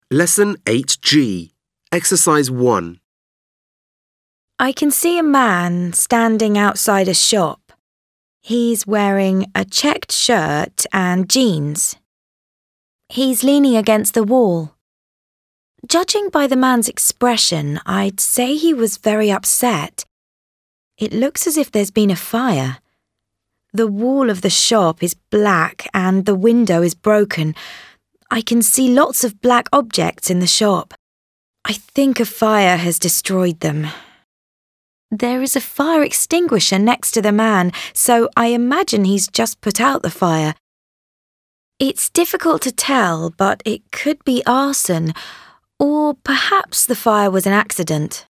Lesson 8G, Exercise 1. I can see a man standing outside a shop. He's wearing a checked shirt and jeans. He's leaning against the wall. Judging by the man's expression, I'd say he was very upset. It looks as if there's been a fire. The wall of the shop is black and the window is broken. I can see lots of black objects in the shop. I think a fire has destroyed them. There is a fire extinguisher next to the man, so I imagine he's just put out the fire. It's difficult to tell, but it could be arson, or perhaps the fire was an accident.